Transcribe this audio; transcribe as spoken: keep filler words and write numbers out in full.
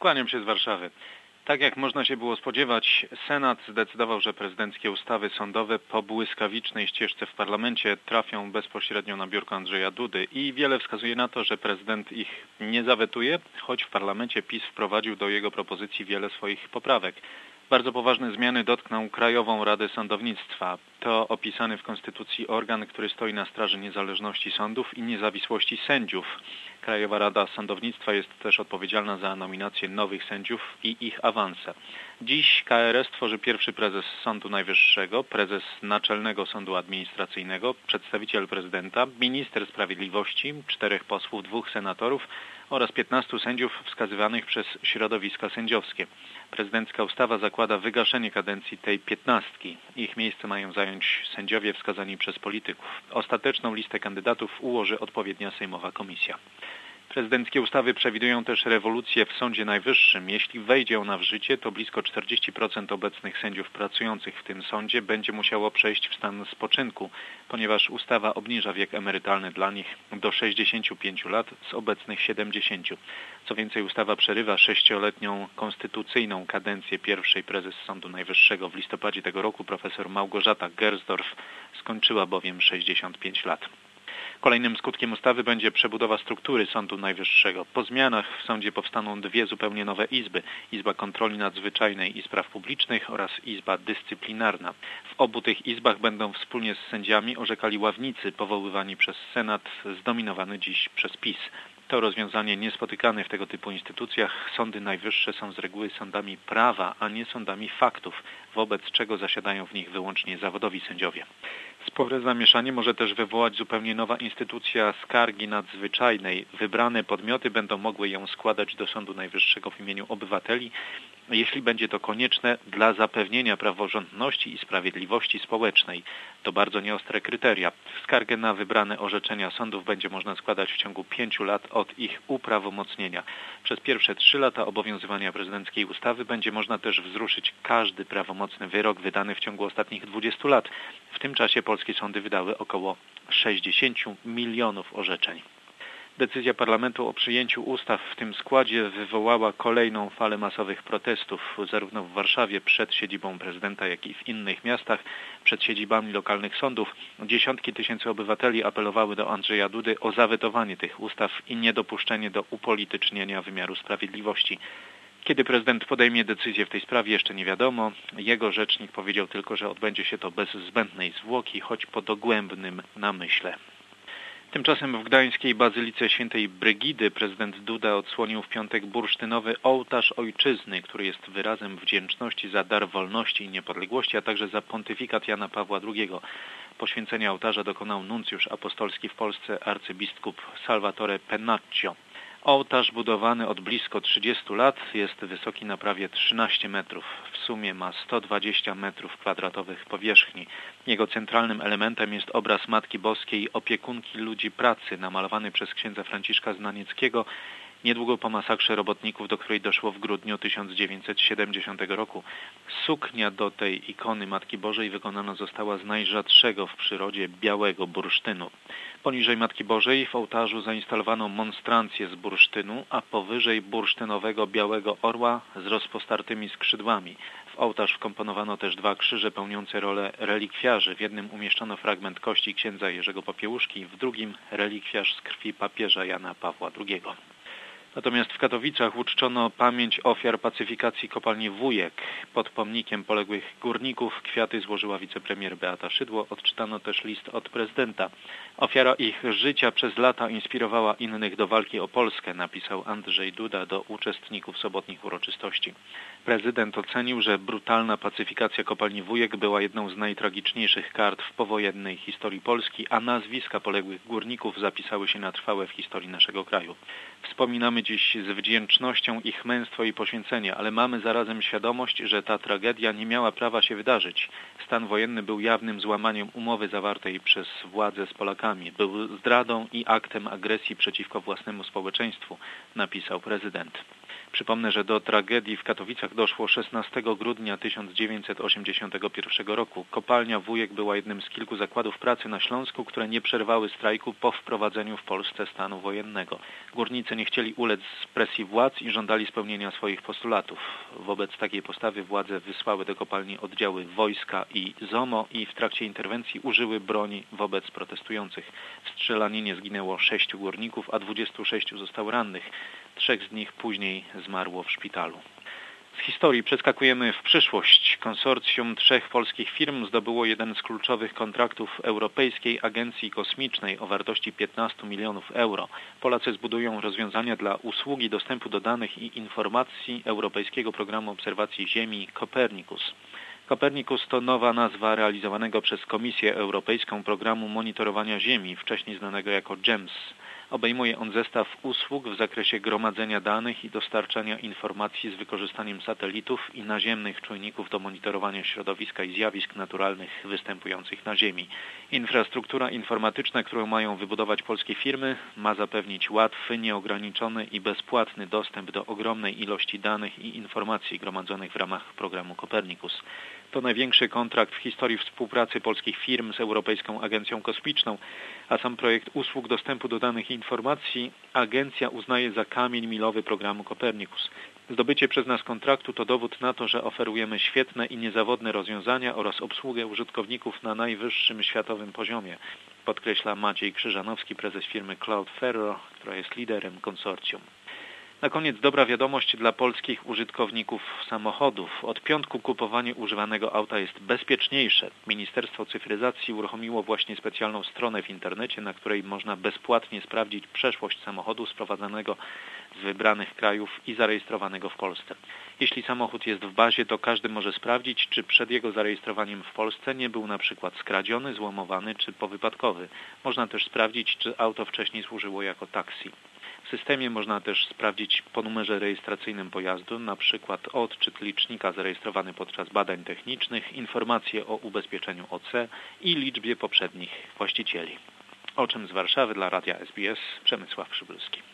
Kłaniam się z Warszawy. Tak jak można się było spodziewać, Senat zdecydował, że prezydenckie ustawy sądowe po błyskawicznej ścieżce w parlamencie trafią bezpośrednio na biurko Andrzeja Dudy i wiele wskazuje na to, że prezydent ich nie zawetuje, choć w parlamencie PiS wprowadził do jego propozycji wiele swoich poprawek. Bardzo poważne zmiany dotkną Krajową Radę Sądownictwa. To opisany w Konstytucji organ, który stoi na straży niezależności sądów i niezawisłości sędziów. Krajowa Rada Sądownictwa jest też odpowiedzialna za nominację nowych sędziów i ich awanse. Dziś K R S tworzy pierwszy prezes Sądu Najwyższego, prezes Naczelnego Sądu Administracyjnego, przedstawiciel prezydenta, minister sprawiedliwości, czterech posłów, dwóch senatorów oraz piętnastu sędziów wskazywanych przez środowiska sędziowskie. Prezydencka ustawa zakłada wygaszenie kadencji tej piętnastki. Ich miejsce mają zająć sędziowie wskazani przez polityków. Ostateczną listę kandydatów ułoży odpowiednia sejmowa komisja. Prezydenckie ustawy przewidują też rewolucję w Sądzie Najwyższym. Jeśli wejdzie ona w życie, to blisko czterdzieści procent obecnych sędziów pracujących w tym sądzie będzie musiało przejść w stan spoczynku, ponieważ ustawa obniża wiek emerytalny dla nich do sześćdziesięciu pięciu lat z obecnych siedemdziesięciu. Co więcej, ustawa przerywa sześcioletnią konstytucyjną kadencję pierwszej prezes Sądu Najwyższego. W listopadzie tego roku profesor Małgorzata Gersdorf skończyła bowiem sześćdziesiąt pięć lat. Kolejnym skutkiem ustawy będzie przebudowa struktury Sądu Najwyższego. Po zmianach w sądzie powstaną dwie zupełnie nowe izby. Izba Kontroli Nadzwyczajnej i Spraw Publicznych oraz Izba Dyscyplinarna. W obu tych izbach będą wspólnie z sędziami orzekali ławnicy powoływani przez Senat, zdominowany dziś przez PiS. To rozwiązanie niespotykane w tego typu instytucjach. Sądy najwyższe są z reguły sądami prawa, a nie sądami faktów, wobec czego zasiadają w nich wyłącznie zawodowi sędziowie. Spore zamieszanie może też wywołać zupełnie nowa instytucja skargi nadzwyczajnej. Wybrane podmioty będą mogły ją składać do Sądu Najwyższego w imieniu obywateli, jeśli będzie to konieczne dla zapewnienia praworządności i sprawiedliwości społecznej. To bardzo nieostre kryteria. Skargę na wybrane orzeczenia sądów będzie można składać w ciągu pięciu lat od ich uprawomocnienia. Przez pierwsze trzy lata obowiązywania prezydenckiej ustawy będzie można też wzruszyć każdy prawomocny wyrok wydany w ciągu ostatnich dwudziestu lat. W tym czasie polskie sądy wydały około sześćdziesiąt milionów orzeczeń. Decyzja parlamentu o przyjęciu ustaw w tym składzie wywołała kolejną falę masowych protestów, zarówno w Warszawie przed siedzibą prezydenta, jak i w innych miastach, przed siedzibami lokalnych sądów. Dziesiątki tysięcy obywateli apelowały do Andrzeja Dudy o zawetowanie tych ustaw i niedopuszczenie do upolitycznienia wymiaru sprawiedliwości. Kiedy prezydent podejmie decyzję w tej sprawie, jeszcze nie wiadomo. Jego rzecznik powiedział tylko, że odbędzie się to bez zbędnej zwłoki, choć po dogłębnym namyśle. Tymczasem w gdańskiej Bazylice Świętej Brygidy prezydent Duda odsłonił w piątek bursztynowy ołtarz ojczyzny, który jest wyrazem wdzięczności za dar wolności i niepodległości, a także za pontyfikat Jana Pawła drugiego. Poświęcenia ołtarza dokonał nuncjusz apostolski w Polsce arcybiskup Salvatore Pennacchio. Ołtarz budowany od blisko trzydziestu lat jest wysoki na prawie trzynaście metrów. W sumie ma sto dwadzieścia metrów kwadratowych powierzchni. Jego centralnym elementem jest obraz Matki Boskiej, opiekunki ludzi pracy, namalowany przez księdza Franciszka Znanieckiego niedługo po masakrze robotników, do której doszło w grudniu tysiąc dziewięćset siedemdziesiątego roku. Suknia do tej ikony Matki Bożej wykonana została z najrzadszego w przyrodzie białego bursztynu. Poniżej Matki Bożej w ołtarzu zainstalowano monstrancję z bursztynu, a powyżej bursztynowego białego orła z rozpostartymi skrzydłami. W ołtarz wkomponowano też dwa krzyże pełniące rolę relikwiarzy. W jednym umieszczono fragment kości księdza Jerzego Popiełuszki, w drugim relikwiarz z krwi papieża Jana Pawła drugiego. Natomiast w Katowicach uczczono pamięć ofiar pacyfikacji kopalni Wujek. Pod pomnikiem poległych górników kwiaty złożyła wicepremier Beata Szydło. Odczytano też list od prezydenta. Ofiara ich życia przez lata inspirowała innych do walki o Polskę, napisał Andrzej Duda do uczestników sobotnich uroczystości. Prezydent ocenił, że brutalna pacyfikacja kopalni Wujek była jedną z najtragiczniejszych kart w powojennej historii Polski, a nazwiska poległych górników zapisały się na trwałe w historii naszego kraju. Wspominamy dziś z wdzięcznością ich męstwo i poświęcenie, ale mamy zarazem świadomość, że ta tragedia nie miała prawa się wydarzyć. Stan wojenny był jawnym złamaniem umowy zawartej przez władze z Polakami. Był zdradą i aktem agresji przeciwko własnemu społeczeństwu, napisał prezydent. Przypomnę, że do tragedii w Katowicach doszło szesnastego grudnia tysiąc dziewięćset osiemdziesiątego pierwszego roku. Kopalnia Wujek była jednym z kilku zakładów pracy na Śląsku, które nie przerwały strajku po wprowadzeniu w Polsce stanu wojennego. Górnicy nie chcieli ulec presji władz i żądali spełnienia swoich postulatów. Wobec takiej postawy władze wysłały do kopalni oddziały wojska i ZOMO i w trakcie interwencji użyły broni wobec protestujących. W strzelaninie zginęło sześciu górników, a dwudziestu sześciu zostało rannych. Trzech z nich później zmarło w szpitalu. Z historii przeskakujemy w przyszłość. Konsorcjum trzech polskich firm zdobyło jeden z kluczowych kontraktów Europejskiej Agencji Kosmicznej o wartości piętnaście milionów euro. Polacy zbudują rozwiązania dla usługi dostępu do danych i informacji Europejskiego Programu Obserwacji Ziemi Copernicus. Copernicus to nowa nazwa realizowanego przez Komisję Europejską Programu Monitorowania Ziemi, wcześniej znanego jako GEMS. Obejmuje on zestaw usług w zakresie gromadzenia danych i dostarczania informacji z wykorzystaniem satelitów i naziemnych czujników do monitorowania środowiska i zjawisk naturalnych występujących na Ziemi. Infrastruktura informatyczna, którą mają wybudować polskie firmy, ma zapewnić łatwy, nieograniczony i bezpłatny dostęp do ogromnej ilości danych i informacji gromadzonych w ramach programu Copernicus. To największy kontrakt w historii współpracy polskich firm z Europejską Agencją Kosmiczną, a sam projekt usług dostępu do danych i informacji agencja uznaje za kamień milowy programu Copernicus. Zdobycie przez nas kontraktu to dowód na to, że oferujemy świetne i niezawodne rozwiązania oraz obsługę użytkowników na najwyższym światowym poziomie, podkreśla Maciej Krzyżanowski, prezes firmy Cloudflare, która jest liderem konsorcjum. Na koniec dobra wiadomość dla polskich użytkowników samochodów. Od piątku kupowanie używanego auta jest bezpieczniejsze. Ministerstwo Cyfryzacji uruchomiło właśnie specjalną stronę w internecie, na której można bezpłatnie sprawdzić przeszłość samochodu sprowadzanego z wybranych krajów i zarejestrowanego w Polsce. Jeśli samochód jest w bazie, to każdy może sprawdzić, czy przed jego zarejestrowaniem w Polsce nie był na przykład skradziony, złomowany czy powypadkowy. Można też sprawdzić, czy auto wcześniej służyło jako taksi. W systemie można też sprawdzić po numerze rejestracyjnym pojazdu, na przykład odczyt licznika zarejestrowany podczas badań technicznych, informacje o ubezpieczeniu O C i liczbie poprzednich właścicieli. O czym z Warszawy dla Radia S B S Przemysław Przybylski.